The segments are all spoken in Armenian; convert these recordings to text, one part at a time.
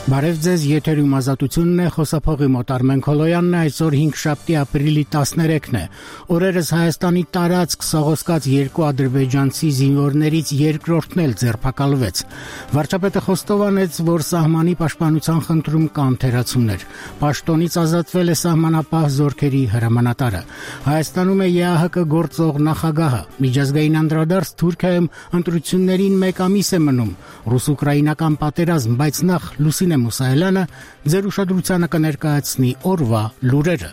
Բարև ձեզ, եթերում ազատությունն է, խոսափողի մոտ Արմեն Քոլոյանն է, այսօր 5 ապրիլի 13-ն է։ Օրերս Հայաստանի տարածք սողոսկած երկու ադրբեջանցի զինվորներից երկրորդն էլ ձերբակալվեց։ Վարչապետը խոստովանեց, որ սահմանի պաշտպանության խնդրում կան թերացումներ։ Պաշտոնից ազատվել է սահմանապահ զորքերի հրամանատարը։ Հայաստանում է ԵԱՀԿ գործող նախագահը։ Միջազգային անդրադարձ Թուրքիայում ընտրություններին 1 ամիս է մնում։ Ռուս-ուկրաինական պատերազմ, բայց նախ Լուսինե Մուսայելյանը ձեր ուշադրությանը կներկայացնի օրվա լուրերը։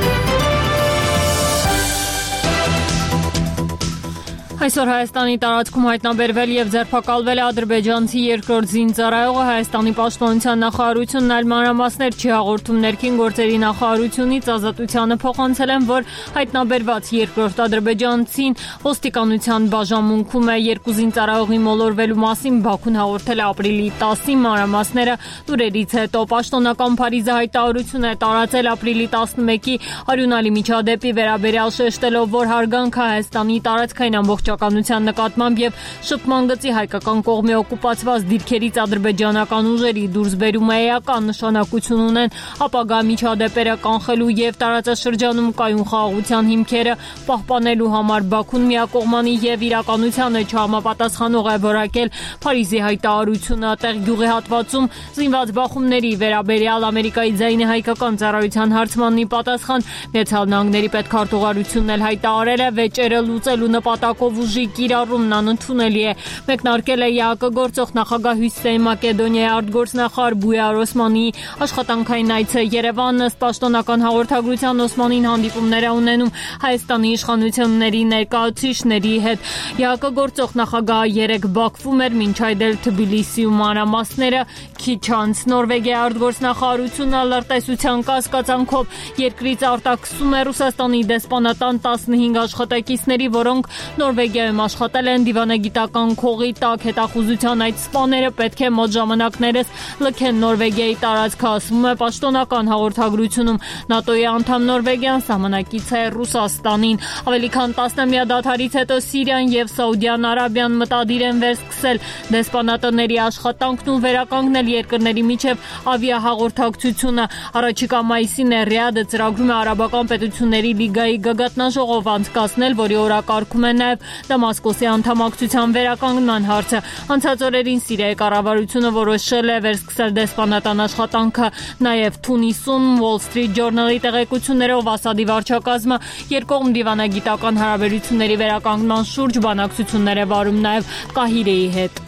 Այսօր Հայաստանի տարածքում հայտնաբերվել եւ ձերբակալվել է ադրբեջանցի երկրորդ զինծառայողը։ Հայաստանի պաշտպանության նախարարությունն այլ մանրամասներ չի հաղորդում։ Ներքին գործերի նախարարությունից ազատությանը փոխանցել են, որ հայտնաբերված երկրորդ ադրբեջանցին ոստիկանության բաժանմունքում է։ Երկու զինծառայողի մոլորվելու մասին Բաքուն հաղորդել է ապրիլի 10-ին։ Մանրամասները լուրերից հետո պաշտոնական Փարիզը հայտարարություն է տարածել ապրիլի 11-ի արյունալի միջադեպի վերաբերյալ, շեշտելով, որ հարգանքը Հայաստանի տարածքային ամբողջականության նկատմամբ եւ շփման գծի հայկական կողմի օկուպացված դիրքերից ադրբեջանական ուժերի դուրսբերումը էական նշանակություն ունեն ապագա միջադեպերը կանխելու եւ տարածաշրջանում կայուն խաղաղության հիմքերը պահպանելու համար։ Բաքուն միակողմանի եւ իրականությանը չհամապատասխանող է որակել Փարիզի հայտարարությունը։ Տեղ գյուղի հատվածում զինված բախումների վերաբերյալ Ամերիկայի ձայնի հայկական ծառայության հարցմանի պատասխան Միացյալ Նահանգների պետքարտուղարությունն էլ հայտարարել է վեճերը լուծելու նպատակով ուժի կիրառումն անընդունելի է։ Մեկնարկել է ԵԱՀԿ գործող նախագահ Հյուսիսային Մակեդոնիայի արտգործնախարար Բույար Օսմանիի աշխատանքային այցը Երևան։ Ըստ պաշտոնական հաղորդագրության Օսմանին հանդիպումներ է ունենում Հայաստանի իշխանությունների ներկայացուցիչների հետ։ ԵԱՀԿ գործող նախագահը երեկ Բաքվում էր, մինչ այդ էլ Թբիլիսիում մանրամասները քիչ անց Նորվեգիայի արտգործնախարարությունը լրտեսության կասկածանքով երկրից արտաքսում է Ռուսաստանի դեսպանատան 15 աշխատակիցների, որոնք Նորվեգիայում աշխատել են դիվանագիտական քողի տակ։ Հետախուզության այդ սպաները պետք է մոտ ժամանակներս լքեն Նորվեգիայի տարածքը, ասվում է պաշտոնական հաղորդագրությունում։ ՆԱՏՕ-ի անդամ Նորվեգիան սահմանակից է Ռուսաստանին։ Ավելի քան 10-ամյա դադարից հետո Սիրիան եւ Սաուդյան Արաբիան մտադիր են վերսկսել դեսպանատների աշխատանքն ու վերականգնել երկրների միջև ավիահաղորդակցությունը։ Առաջիկա մայիսին է Ռիադը ծրագրում է Արաբական պետությունների լիգայի գագաթնաժողով անցկացնել, որի օրակարգում է նաև Դամասկոսի անդամակցության վերականգնման հարցը։ Անցած օրերին Սիրիայի կառավարությունը որոշել է վերսկսել դեսպանատան աշխատանքը նաև Թունիսում։ Wall Street Journal-ի տեղեկություններով Ասադի վարչակազմը երկկողմ դիվանագիտական հարաբերությունների վերականգնման շուրջ բանակցություններ է վարում նաև Կահիրեի հետ։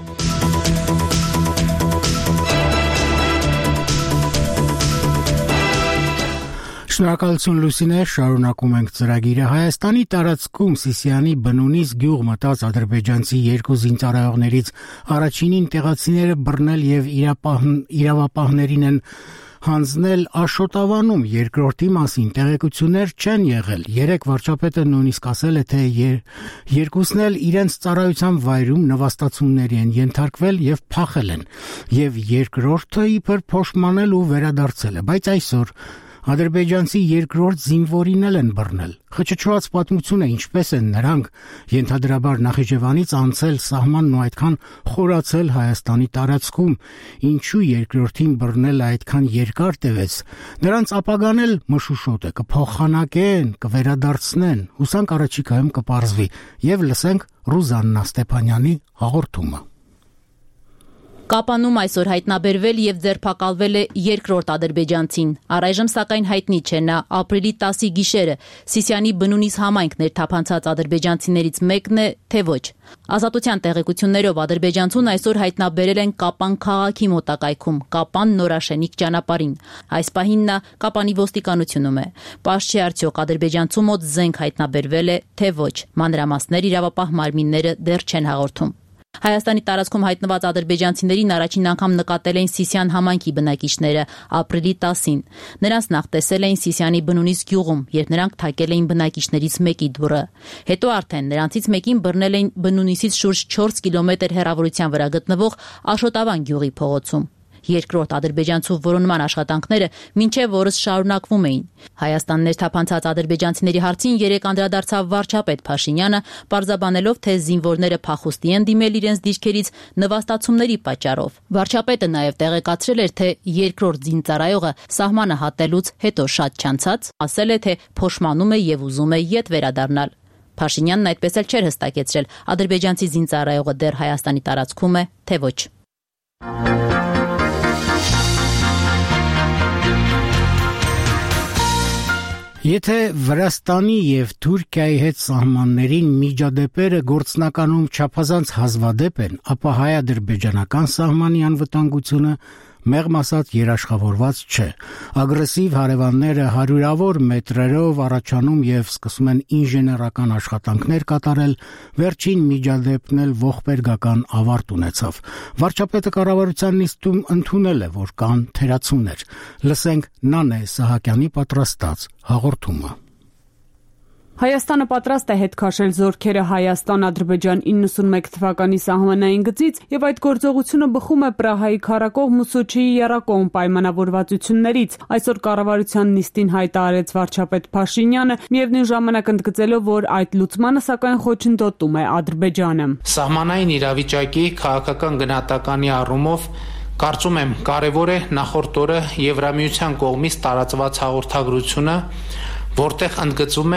Շնորհակալություն Լուսինե, շարունակում ենք ծրագիրը։ Հայաստանի տարածքում Սիսիանի բնունից գյուղ մտած ադրբեջանցի երկու զինծառայողներից առաջինին տեղացիները բռնել եւ իրավապահներին են հանձնել Աշոտավանում, երկրորդի մասին տեղեկություններ չեն եղել։ Երեք վարչապետը նույնիսկ ասել է, թե երկուսն էլ իրենց ծառայության վայրում նվաստացումների են ենթարկվել եւ փախել են, եւ երկրորդը իբր փոշմանել ու վերադարձել է, բայց այսօր ադրբեջանցի երկրորդ զինվորին են բռնել։ Խճճված պատմություն է, ինչպես են նրանք ենթադրաբար Նախիջևանից անցել սահմանն ու այդքան խորացել Հայաստանի տարածքում, ինչու երկրորդին բռնելը այդքան երկար տևեց։ Նրանց ապագան էլ մշուշոտ է, կփոխանակեն, կվերադարձնեն։ Հուսանք առաջիկայում կպարզվի եւ լսենք Ռուզաննա Ստեփանյանի հաղորդումը։ Կապանում այսօր հայտնաբերվել եւ ձերբակալվել է երկրորդ ադրբեջանցին։ Առայժմ սակայն հայտնի չէ նա ապրիլի 10-ի գիշերը Սիսիանի բնունից համայնք ներթափանցած ադրբեջանցիներից մեկն է, թե ոչ։ Ազատության տեղեկություններով ադրբեջանցուն այսօր հայտնաբերել են Կապան քաղաքի մոտակայքում, Կապան Նորաշենիկ ճանապարհին։ Այս պահին նա Կապանի ոստիկանությունում է։ Պարզ չէ արդյոք ադրբեջանցու մոտ զենք հայտնաբերվել է, թե ոչ։ Մանրամասներ իրավապահ մարմինները դեռ չեն հաղորդում։ Հայաստանի տարածքում հայտնված ադրբեջանցիներին առաջին անգամ նկատել էին Սիսիան համայնքի բնակիչները ապրիլի 10-ին։ Նրանց նախ տեսել էին Սիսիանի բնունից գյուղում, երբ նրանք թակել էին բնակիչներից մեկի դուռը։ Հետո արդեն նրանցից մեկին բռնել էին բնունիսից շուրջ 4 կիլոմետր հեռավորության վրա գտնվող Աշոտավան գյուղի փողոցում։ Երկրորդ ադրբեջանցու որոնման աշխատանքները մինչև օրս շարունակվում էին։ Հայաստան ներթափանցած ադրբեջանցիների հարցին երեկ անդրադարձավ վարչապետ Փաշինյանը, պարզաբանելով, թե զինվորները փախուստի են դիմել իրենց դիրքերից նվաստացումների պատճառով։ Վարչապետը նաև տեղեկացրել էր, թե երկրորդ զինծառայողը սահմանը հատելուց հետո շատ չանցած ասել է, թե փոշմանում է եւ ուզում է ետ վերադառնալ։ Փաշինյանն այդպես էլ չէր հստակեցրել, ադրբեջանցի զինծառայողը դեռ Հայաստանի տարածքում է, թե ոչ։ Եթե Վրաստանի եւ Թուրքիայի հետ սահմաններին միջադեպերը գործնականում չափազանց հազվադեպ են, ապա հայ-ադրբեջանական սահմանի անվտանգությունը մեղմ ասած երաշխավորված չէ։ Ագրեսիվ հարևանները հարյուրավոր մետրերով առաջանում եւ սկսում են ինժեներական աշխատանքներ կատարել, վերջին միջադեպն էլ ողբերգական ավարտ ունեցավ։ Վարչապետը կառավարության նիստում ընդունել է, որ կան թերացումներ։ Լսենք Նանե Սահակյանի պատրաստած հաղորդումը։ Հայաստանը պատրաստ է հետ քաշել զորքերը Հայաստան-Ադրբեջան 91 թվականի սահմանային գծից եւ այդ գործողությունը բխում է Պրահայի քառակողմ ու Սոչիի եռակողմ պայմանավորվածություններից։ Այսօր կառավարության նիստին հայտարարեց վարչապետ Փաշինյանը, միևնույն ժամանակ ընդգծելով, որ այդ լուծմանը սակայն խոչընդոտում է Ադրբեջանը։ Սահմանային իրավիճակի քաղաքական գնահատականի առումով կարծում եմ կարևոր է նախորդ օրը Եվրամիության կողմից տարածված հաղորդագրությունը, որտեղ ընդգծում է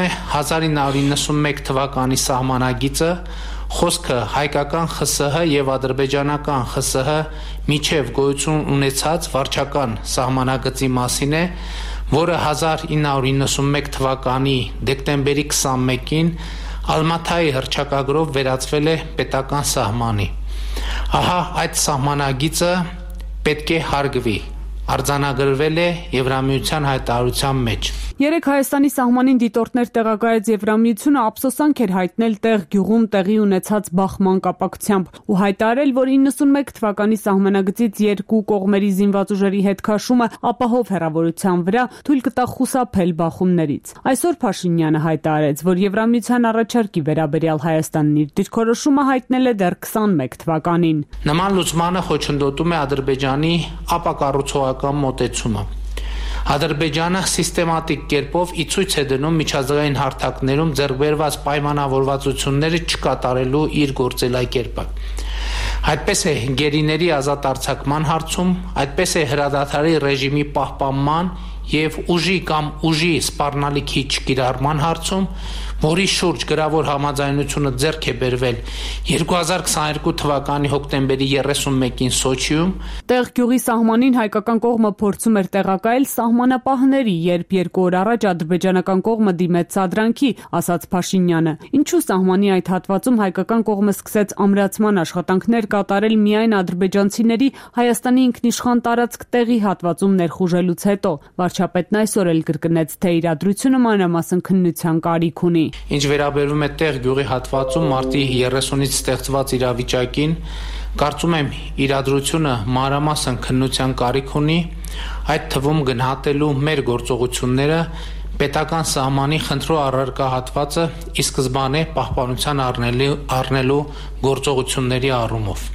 1991 թվականի սահմանագիծը, խոսքը հայկական ԽՍՀ եւ ադրբեջանական ԽՍՀ միջև գոյություն ունեցած վարչական սահմանագծի մասին է, որը 1991 թվականի դեկտեմբերի 21-ին Ալմաթայի հռչակագրով վերածվել է պետական սահմանի։ Ահա այդ սահմանագիծը պետք է հարգվի։ Արձանագրվել է Եվրամիության հայտարարության մեջ։ Երեք Հայաստանի սահմանին դիտորդներ տեղակայեց Եվրամիությունը ափսոսանք էր հայտնել տեղ գյուղում տեղի ունեցած բախման կապակցությամբ ու հայտարարել, որ 91 թվականի սահմանագծից երկու կողմերի զինված ուժերի հետ քաշումը ապահով հեռավորության վրա թույլ կտա խուսափել բախումներից։ Այսօր Փաշինյանը հայտարարեց, որ Եվրամիության առաջարկի վերաբերյալ Հայաստանն իր դիրքորոշումը հայտնել է դեռ 21 թվականին։ Նման լուծմանը խոչընդոտում է Ադրբեջանի ապակառուցողական մոտեցումը։ Ադրբեջանը սիստեմատիկ կերպով ի ցույց է դնում միջազգային հարթակներում ձեռք բերված պայմանավորվածությունները չկատարելու իր գործելակերպը։ Այդպես է գերիների ազատ արձակման հարցում, այդպես է հրադադարի ռեժիմի պահպանման եւ ուժի կամ ուժի սպառնալիքի չկիրառման հարցում, որի շուրջ գրավոր համաձայնությունը ձեռք է բերվել 2022 թվականի հոկտեմբերի 31-ին Սոչիում։ Տեղ գյուղի սահմանին հայկական կողմը փորձում էր տեղակայել սահմանապահների, երբ 2 օր առաջ ադրբեջանական կողմը դիմեց սադրանքի, ասաց Փաշինյանը։ Ինչու սահմանի այդ հատվածում հայկական կողմը սկսեց ամրացման աշխատանքներ կատարել միայն ադրբեջանցիների Հայաստանի ինքնիշխան տարածք տեղի հատվածում ներխուժելուց հետո։ Վարչապետն այսօր էլ կրկնեց, թե իրադրությունը մանրամասն քննության կարիք ունի։ Ինչ վերաբերում է տեղ գյուղի հատվածում մարտի 30-ից ստեղծված իրավիճակին, կարծում եմ իրադրությունը մանրամասն քննության կարիք ունի, այդ թվում գնահատելու մեր գործողությունները պետական սահմանի խնդրու առարկա հատվածը ի սկզբանե պահպանության առնելու գործողությունների առումով։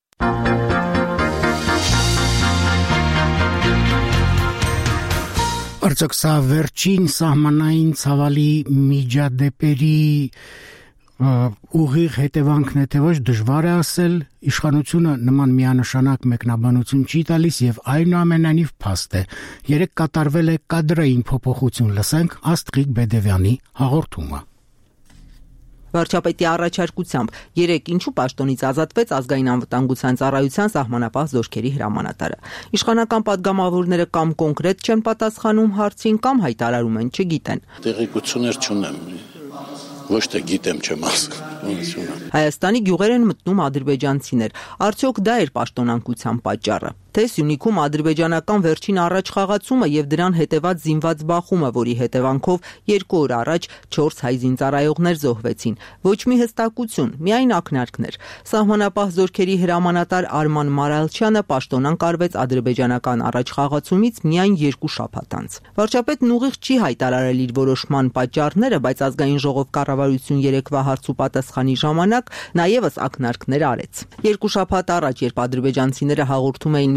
Արդյոք սա վերջին սահմանային ցավալի միջադեպերի ուղիղ հետևանքն է, թե ոչ, դժվար է ասել։ Իշխանությունը նման միանշանակ մեկնաբանություն չի տալիս եւ այնուամենայնիվ փաստ է։ Երեք կատարվել է կադրային փոփոխություն, լսենք Աստղիկ Բեդևյանի հաղորդումը։ Վարչապետի առաջարկությամբ երեկ ինչու պաշտոնից ազատվեց ազգային անվտանգության ծառայության սահմանապահ զորքերի հրամանատարը։ Իշխանական падգամավորները կամ կոնկրետ չեն պատասխանում հարցին, կամ հայտարարում են չգիտեն։ Տեղեկություններ չունեմ, ոչ թե գիտեմ չեմ ասում։ Հայաստանի գյուղեր են մտնում ադրբեջանցիներ։ Արդյոք դա էր պաշտոնանկության պատճառը։ Թե Սյունիքում ադրբեջանական վերջին առաջխաղացումը եւ դրան հետեւած զինված բախումը, որի հետևանքով 2 օր առաջ 4 հայ զինծառայողներ զոհվեցին։ Ոչ մի հստակություն, միայն ակնարկներ։ Սահմանապահ զորքերի հրամանատար Արման Մարալչյանը պաշտոնանկ արվեց ադրբեջանական առաջխաղացումից միայն 2 շաբաթ անց։ Վարչապետն ուղիղ չի հայտարարել իր որոշման պատճառները, բայց ազգային ժողով կառավարություն երեկվա հարցու պատասխանի ժամանակ նաեւս ակնարկներ արեց։ 2 շաբաթ առաջ, երբ ադրբեջանցիները հաղորդում էին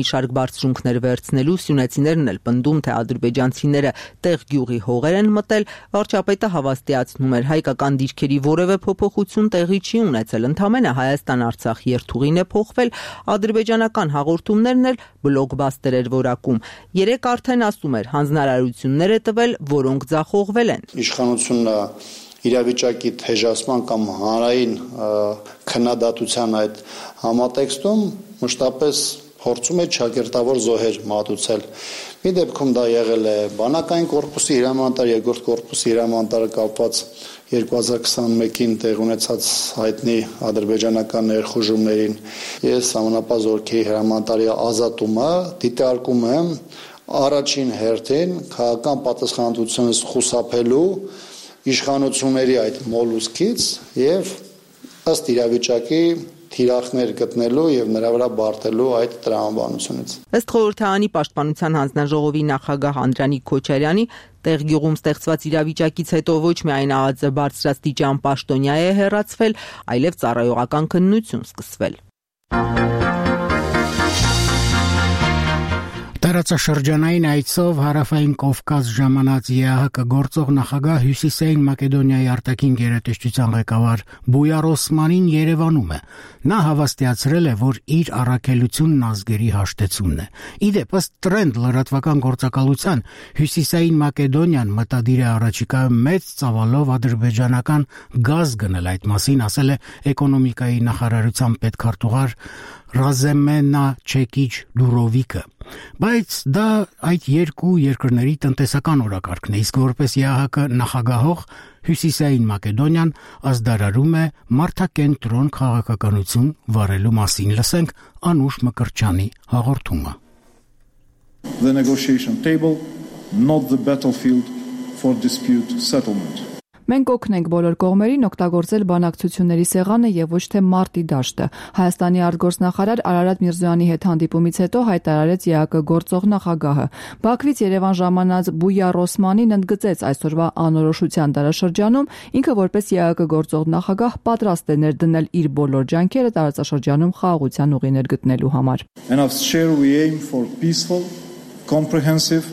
մի շարք բարձրունքներ վերցնելու սյունեցիներն էլ պնդում, թե ադրբեջանցիները տեղ գյուղի հողեր են մտել, վարչապետը հավաստիացնում էր հայկական դիրքերի որևէ փոփոխություն տեղի չի ունեցել, ընդամենը Հայաստան-Արցախ երթուղին է փոխվել, ադրբեջանական հաղորդումներն էլ բլոկբաստեր էր որակում։ Երեկ արդեն ասում էր, հանձնարարություններ է տվել, որոնք ձախողվել են։ Իշխանությունը իրավիճակի թեժացման կամ հանրային քննադատության այդ համատեքստում մշտապես փորձում է ճակերտավոր զոհեր մատուցել։ Մի դեպքում դա եղել է բանակային կորպուսի հրամանատար, երկրորդ կորպուսի հրամանատարը կապված 2021-ին տեղ ունեցած հայտնի ադրբեջանական ներխուժումներին։ Ես Սահմանապահ զորքի հրամանատարի ազատումը դիտարկում եմ առաջին հերթին քաղաքական պատասխանատվությունից խուսափելու իշխանությունների այդ մոլուսկից եւ ըստ իրավիճակի թիրախներ գտնելու եւ նրա վրա բարդելու այդ տրամաբանությունից։ Ըստ խորհրդարանի պաշտպանության հանձնաժողովի նախագահ Անդրանիկ Քոչարյանի, տեղ գյուղում ստեղծված իրավիճակից հետո ոչ միայն ԱԱԾ բարձրաստիճան պաշտոնյա է հեռացվել, այլև ծառայողական քննություն սկսվել։ Տարածաշրջանային այցով Հարավային Կովկաս ժամանած ԵԱՀԿ գործող նախագահ Հյուսիսային Մակեդոնիայի արտաքին գերատեսչության ղեկավար Բույար Օսմանին Երևանում է։ Նա հավաստիացրել է, որ իր առաքելությունն ազգերի հաշտեցումն է։ Իդեպ ըստ Տրենդ լրատվական գործակալության Հյուսիսային Մակեդոնիան մտադիր է առաջիկայում մեծ ծավալով ադրբեջանական գազ գնել, այդ մասին ասել է էկոնոմիկայի նախարարության պետքարտուղար Ռազեմենա Չեկիչ Դուրովիկը, բայց դա այդ երկու երկրների տնտեսական օրակարգն է, իսկ որպես ԵԱՀԿ նախագահող Հյուսիսային Մակեդոնիան ազդարարում է մարդակենտրոն քաղաքականություն վարելու մասին։ Լսենք Անուշ Մկրտչյանի հաղորդումը։ The negotiation table, not the battlefield for dispute settlement. Մենք օգնենք բոլոր կողմերին օգտագործել բանակցությունների սեղանը եւ ոչ թե մարտի դաշտը։ Հայաստանի արտգործնախարար Արարատ Միրզոյանի հետ հանդիպումից հետո հայտարարեց ԵԱՀԿ գործող նախագահը։ Բաքվից Երևան ժամանած Բույար Օսմանին ընդգծեց այսօրվա անորոշության դարաշրջանում ինքը որպես ԵԱՀԿ գործող նախագահ պատրաստ է ներդնել իր բոլոր ջանքերը տարածաշրջանում խաղաղության ուղիներ գտնելու համար։ And as chair we aim for peaceful, comprehensive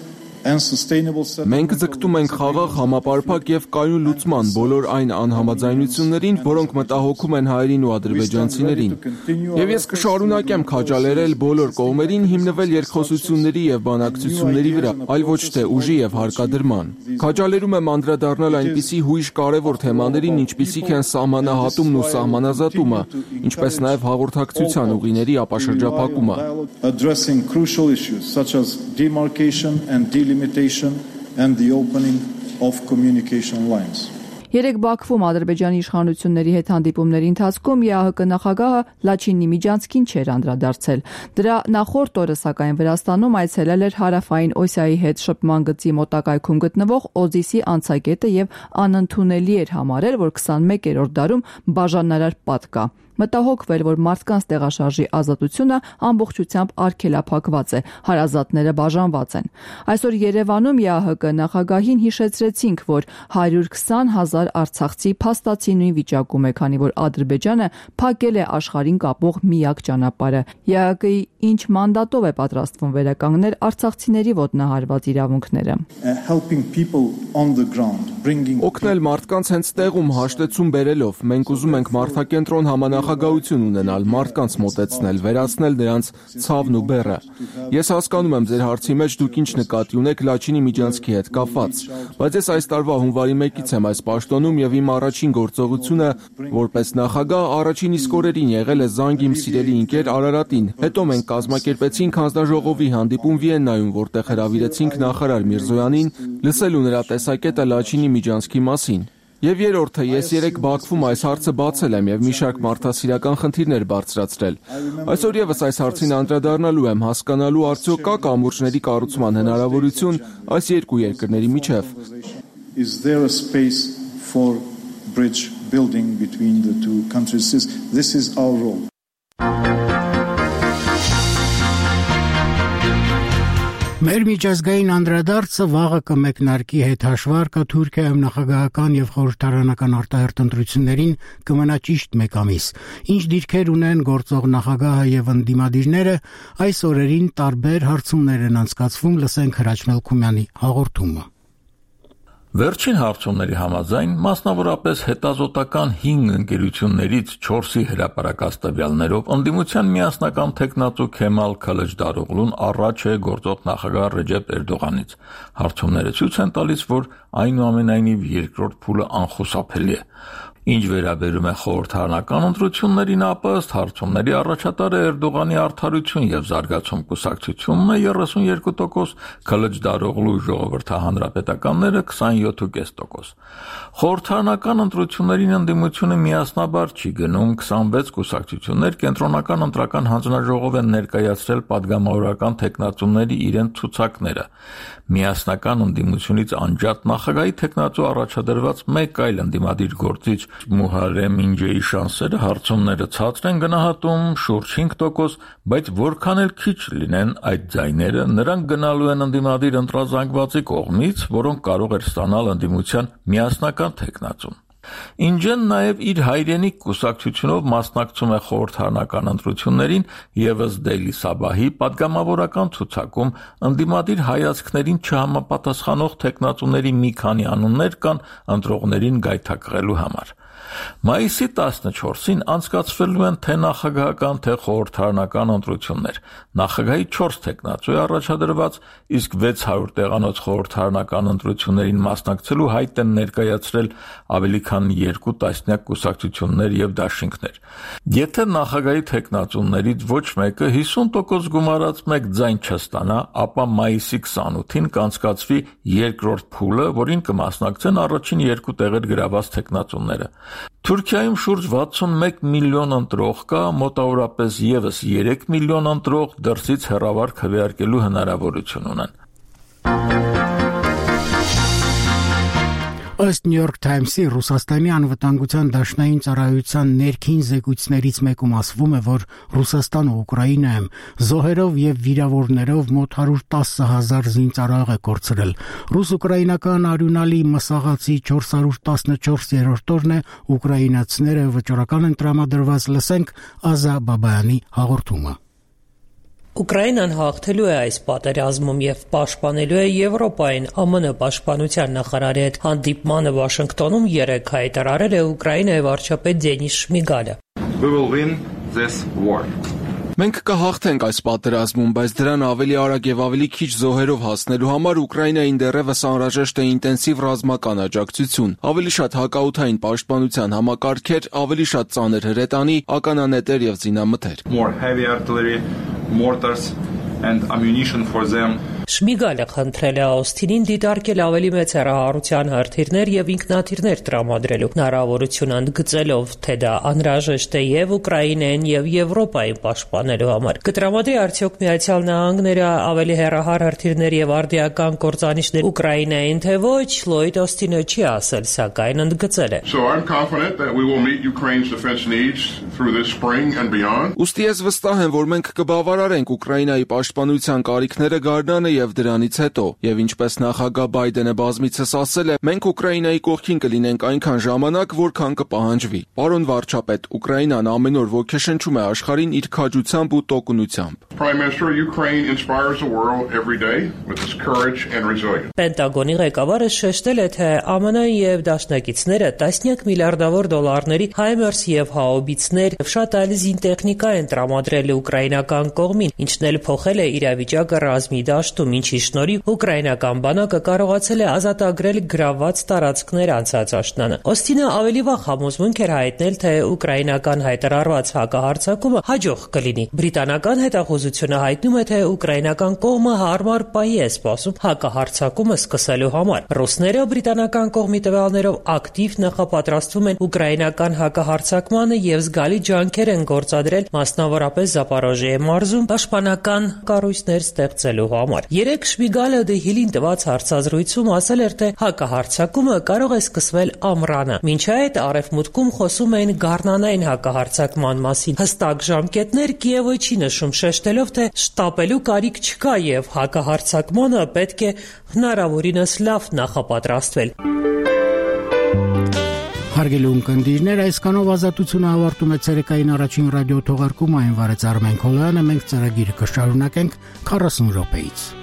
Մենք ձգտում ենք խաղաղ, համապարփակ եւ կայուն լուծման բոլոր այն անհամաձայնություններին, որոնք մտահոգում են հայերին ու ադրբեջանցիներին։ Եվ ես կշարունակեմ քաջալերել բոլոր կողմերին հիմնվել երկխոսությունների եւ բանակցությունների վրա, այլ ոչ թե ուժի եւ հարկադրման։ Քաջալերում եմ անդրադառնալ այնպիսի հույժ կարևոր թեմաներին, ինչպիսիք են սահմանահատումն ու սահմանազատումը, ինչպես նաեւ հաղորդակցության ուղիների ապաշրջափակումը։ Addressing crucial issues such as demarcation and delimitation and the opening of communication lines. Երեք Բաքվում Ադրբեջանի իշխանությունների հետ հանդիպումների ընթացքում ԵԱՀԿ նախագահը Լաչինի միջանցքին չէր անդրադարձել։ Դրա նախորդ օրը սակայն Վրաստանում այցելել էր Հարավային Օսիայի հետ շփման գծի մոտակայքում գտնվող Օզիսի անցակետը եւ անընդունելի էր համարել, որ 21-րդ դարում բաժանարար պատ կա։ Մտահոգվել, որ մարդկանց տեղաշարժի ազատությունը ամբողջությամբ արգելափակված է, հարազատները բաժանված են։ Այսօր Երևանում ԵԱՀԿ նախագահին հիշեցրեցինք, որ 120,000 արցախցի փաստացի նույն վիճակում է, քանի որ Ադրբեջանը փակել է աշխարհին կապող միակ ճանապարհը։ ԵԱՀԿ-ի ինչ մանդատով է պատրաստվում վերականգնել արցախցիների ոտնահարված իրավունքները։ Օգնել մարդկանց հենց տեղում հաշտեցում բերելով, մենք ուզում ենք մարդակենտրոն համանախագահություն ունենալ, մարդկանց մոտեցնել, վերացնել նրանց ցավն ու բեռը։ Ես հասկանում եմ ձեր հարցի մեջ դուք ինչ նկատի ունեք Լաչինի միջանցքի հետ կապված, բայց ես այս տարվա հունվարի 1-ից եմ այս պաշտոնում եւ իմ առաջին գործողությունը որպես նախագահ առաջին իսկ օրերին եղել է զանգ իմ սիրելի ընկեր Արարատին։ Հետո մենք կազմակերպեցինք հանձնաժողովի հանդիպում Վիեննայում, որտեղ հրավիրեցինք նախարար Միրզոյանին լսելու նրա տեսակետը Լաչինի միջանցքի մասին։ Եվ երրորդը, ես երեք Բաքվում այս հարցը բացել եմ եւ մի շարք մարդասիրական խնդիրներ բարձրացրել։ Այսօր եւս այս հարցին անդրադառնալու եմ, հասկանալու արդյոք կա կամուրջների կառուցման հնարավորություն այս երկու երկրների միջև։ Is there a space for bridge building between the two countries? This is our role. Մեր միջազգային անդրադարձը վաղը կմեկնարկի հետհաշվարկը Թուրքիայում նախագահական եւ խորհրդարանական արտահերթ ընտրություններին կմնա ճիշտ մեկ ամիս։ Ինչ դիրքեր ունեն գործող նախագահը եւ ընդդիմադիրները, այս օրերին տարբեր հարցումներ են անցկացվում, լսենք Հրաչ Մելքումյանի հաղորդումը։ Վերջին հարցումների համաձայն, մասնավորապես հետազոտական 5 ընկերություններից 4-ի հրապարակած տվյալներով, ընդդիմության միասնական թեկնածու Քեմալ Քլիչդարօղլուն առաջ է գործող նախագահ Ռեջեփ Էրդողանից։ Հարցումները ցույց են տալիս, որ այնուամենայնիվ երկրորդ փուլը անխուսափելի է։ Ինչ վերաբերում է խորհրդարանական ընտրություններին, ապա ըստ հարցումների առաջատարը Էրդողանի արդարություն եւ զարգացում կուսակցությունն է 32%, Քլիչդարօղլու ժողովրդահանրապետականները 27.5%։ Խորհրդարանական ընտրություններին ընդդիմությունը միասնաբար չի գնում, 26 կուսակցություններ կենտրոնական ընտրական հանձնաժողով են ներկայացրել падգամավորական թեկնածուների իրենց ցուցակները։ Միասնական ընդդիմությունից անջատ նախագահի թեկնածու առաջադրված մեկ այլ ընդդիմադիր գործիչ Մուհարեմ Ինջեի շանսերը հարցումները ցածր են գնահատում շուրջ 5%, բայց որքան էլ քիչ լինեն այդ ձայները, նրանք գնալու են ընդդիմադիր ընտրազանգվածի կողմից, որոնք կարող էր ստանալ ընդդիմության միասնական թեկնածուն։ Ինջեն նաև իր հայրենիք կուսակցությունով մասնակցում է խորհրդարանական ընտրություններին եւ ըստ Դեյլի Սաբահի падգամավորական ցուցակում ընդդիմադիր հայացքներին չհամապատասխանող թեկնածուների մի քանի անուններ կան ընտրողներին գայթակղելու համար։ Մայիսի 14-ին անցկացվելու են թե նախագահական, թե խորհրդարանական ընտրություններ։ Նախագահի 4 թեկնածու է առաջադրված, իսկ 600 տեղանոց խորհրդարանական ընտրություններին մասնակցելու հայտ են ներկայացրել ավելի քան 2 տասնյակ կուսակցություններ եւ դաշինքներ։ Եթե նախագահի թեկնածուներից ոչ մեկը 50% գումարած մեկ ձայն չստանա, ապա մայիսի 28-ին կանցկացվի երկրորդ փուլը, որին կմասնակցեն առաջին 2 տեղեր գրաված թեկնածուները։ Թուրքիայում շուրջ 61 միլիոն ընտրող կա, մոտավորապես եւս 3 միլիոն ընտրող դրսից հեռավար քվեարկելու հնարավորություն ունեն։ Ըստ New York Times-ի Ռուսաստանի անվտանգության դաշնային ծառայության ներքին զեկույցներից մեկում ասվում է, որ Ռուսաստանը Ուկրաինայում զոհերով եւ վիրավորներով մոտ 110,000 զինծառայող է կորցրել։ Ռուս-ուկրաինական արյունալի մսաղացի 414-րդ օրն է ուկրաինացիները վճռական են տրամադրված, լսենք Ազա Բաբայանի հաղորդումը։ Ուկրաինան հաղթելու է այս պատերազմում եւ պաշտպանելու է Եվրոպային։ ԱՄՆ պաշտպանության նախարարի հետ հանդիպմանը Վաշինգտոնում 3 հայտարարել է Ուկրաինայի վարչապետ Դենիս Շմիգալը։ Մենք կհաղթենք այս պատերազմում, բայց դրան ավելի արագ եւ ավելի քիչ զոհերով հասնելու համար Ուկրաինային դեռևս անհրաժեշտ է ինտենսիվ ռազմական աջակցություն, ավելի շատ հակաօդային պաշտպանության համակարգեր, ավելի շատ ծանր հրետանի, ականանետեր եւ զինամթեր։ Mortars and ammunition for them. Շմիգալը խնդրել է Աուստինին դիտարկել ավելի մեծ հեռահարության հրթիռներ եւ ինքնաթիռներ տրամադրելու հնարավորություն ընդգծելով, թե դա անհրաժեշտ է եւ Ուկրաինային եւ Եվրոպային պաշտպանելու համար։ Կտրամադրի արդյոք Միացյալ Նահանգները ավելի հեռահար հրթիռներ եւ արդիական կործանիչներ Ուկրաինային, թե ոչ, Լոյդ Օստինը չի ասել, սակայն ընդգծել է։ So I'm confident that we will meet Ukraine's defense needs through this spring and beyond. Ուստի ես վստահ եմ, որ մենք կբավարարենք Ուկրաինայի պաշտպանության կարիքները գարնանը եւ դրանից հետո, եւ ինչպես նախագահ Բայդենը բազմիցս ասել է, մենք Ուկրաինայի կողքին կլինենք այնքան ժամանակ, որքան կպահանջվի։ Պարոն վարչապետ, Ուկրաինան ամեն օր ոգեշնչում է աշխարհին իր քաջությամբ ու տոկունությամբ։ Prime Minister, Ukraine inspires the world every day with its courage and resilience. Պենտագոնի ղեկավարը շեշտել է, թե ԱՄՆ եւ դաշնակիցները տասնյակ միլիարդավոր դոլարների HIMARS եւ հաուբիցներ եւ շատ այլ զինտեխնիկա են տրամադրել ուկրաինական կողմին, ինչն էլ փոխել է իրավիճակը ռազմի դաշտում, ինչի շնորհիվ ուկրաինական բանակը կարողացել է ազատագրել գրաված տարածքներ անցած աշնանը։ Օստինը ավելի վաղ համոզմունք էր հայտնել, թե ուկրաինական հայտարարված հակահարձակումը հաջող կլինի։ Բրիտանական հետախուզությունը հայտնում է, թե ուկրաինական կողմը հարմար պահի է սպասում հակահարձակումը սկսելու համար։ Ռուսները բրիտանական կողմի տվյալներով ակտիվ նախապատրաստվում են ուկրաինական հակահարձակմանը եւ զգալի ջանքեր են գործադրել մասնավորապես Զապորոժիե մարզում պաշտպանական կառույցներ ստեղծելու համար։ Երեկ Շպիգալը դե Հիլին տված հարցազրույցում ասել էր, թե հակահարձակումը կարող է սկսվել ամռանը։ Մինչ այդ Արևմուտքում խոսում էին գարնանային հակահարձակման մասին։ Հստակ ժամկետներ Կիևը չի նշում, շեշտելով, թե շտապելու կարիք չկա եւ հակահարձակմանը պետք է հնարավորինս լավ նախապատրաստվել։ Հարգելի ունկնդիրներ, այսքանով Ազատությունը ավարտում է ցերեկային առաջին ռադիո թողարկումը, այն վարեց Արմեն Քոլյանը, մենք ծրագիրը կշարունակենք 40 րոպեից։